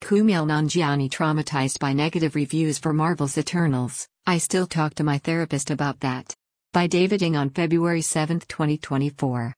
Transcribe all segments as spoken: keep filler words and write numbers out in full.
Kumail Nanjiani traumatized by negative reviews for Marvel's Eternals. I still talk to my therapist about that. By David Ng on February seventh, twenty twenty-four.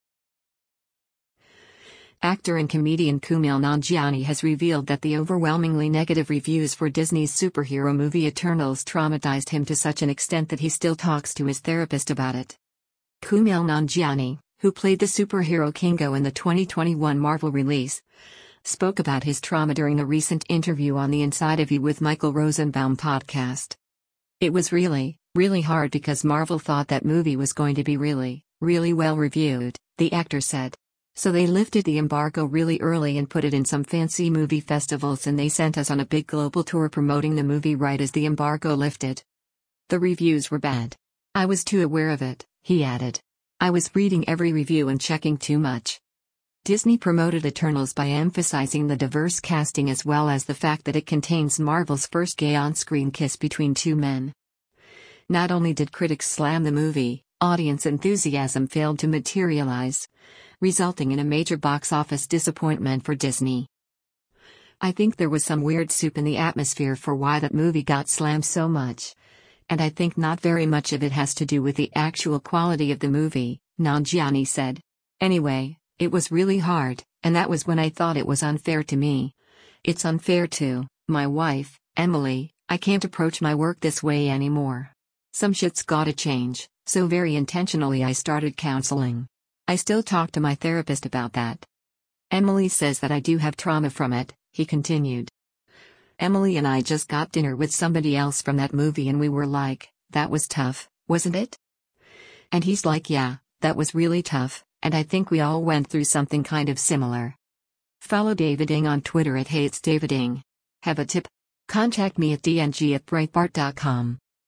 Actor and comedian Kumail Nanjiani has revealed that the overwhelmingly negative reviews for Disney's superhero movie Eternals traumatized him to such an extent that he still talks to his therapist about it. Kumail Nanjiani, who played the superhero Kingo in the twenty twenty-one Marvel release, spoke about his trauma during a recent interview on the Inside of You with Michael Rosenbaum podcast. It was really, really hard because Marvel thought that movie was going to be really, really well reviewed, the actor said. So they lifted the embargo really early and put it in some fancy movie festivals, and they sent us on a big global tour promoting the movie right as the embargo lifted. The reviews were bad. I was too aware of it, he added. I was reading every review and checking too much. Disney promoted Eternals by emphasizing the diverse casting as well as the fact that it contains Marvel's first gay on-screen kiss between two men. Not only did critics slam the movie, audience enthusiasm failed to materialize, resulting in a major box office disappointment for Disney. I think there was some weird soup in the atmosphere for why that movie got slammed so much. And I think not very much of it has to do with the actual quality of the movie, Nanjiani said. Anyway, it was really hard, and that was when I thought it was unfair to me. It's unfair to my wife, Emily. I can't approach my work this way anymore. Some shit's gotta change, so very intentionally I started counseling. I still talk to my therapist about that. Emily says that I do have trauma from it, he continued. Emily and I just got dinner with somebody else from that movie and we were like, that was tough, wasn't it? And he's like, yeah, that was really tough, and I think we all went through something kind of similar. Follow David Ng on Twitter at Hey It's David Ng. Have a tip? Contact me at d n g at breitbart dot com.